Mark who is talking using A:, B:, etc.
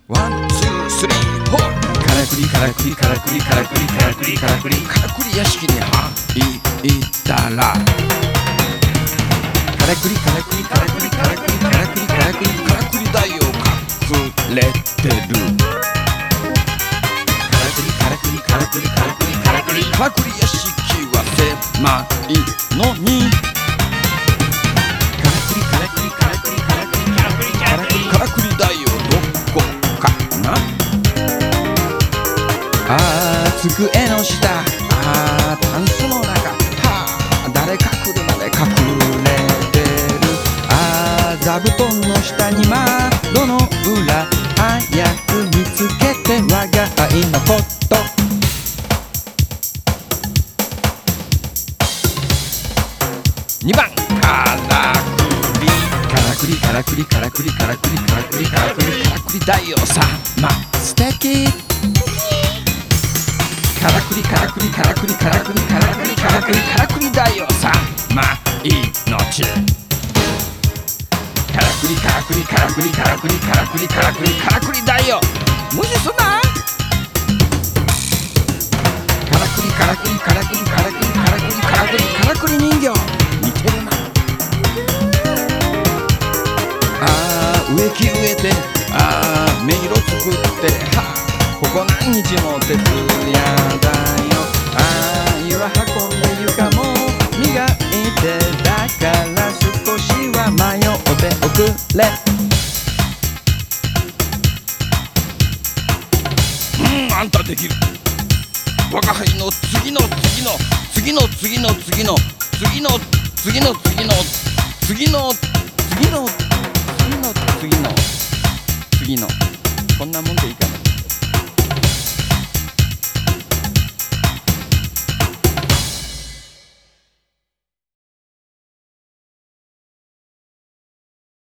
A: ワンツースリーフォー。からくりからくりからくりからくりからくりからくりからくり屋敷に入ったら、からくりからくりからくりからくりからくりからくりからくりだよ隠れてる。からくりからくりからくりからくりからくりからくり屋敷は狭いのに、からくりからくりからくりからくりからくりからくりからくりだよどこかな。机の下、タンスの中、誰か車で隠れてる。座布団の下に窓の裏、早く見つけて我が愛のこと。2番からくりからくりからくりからくりからくりからくりからくりだよさま素敵。からくりからくりからくりからくりからくりからくりからくりだよさま命。からくりからくりからくりからくりからくりからくりからくりだよ無視すんな。からくりからくりからくりからくりからくりからくりからくり人形似てるな。植木植えて迷路作ってここ何日も徹夜だよ。岩運んで床も磨いてだから少しは迷っておくれ。あんたできる。我が輩の次の次の次の次の次の次の次の次の次の次の次の次の次のこんなもんでいいかな。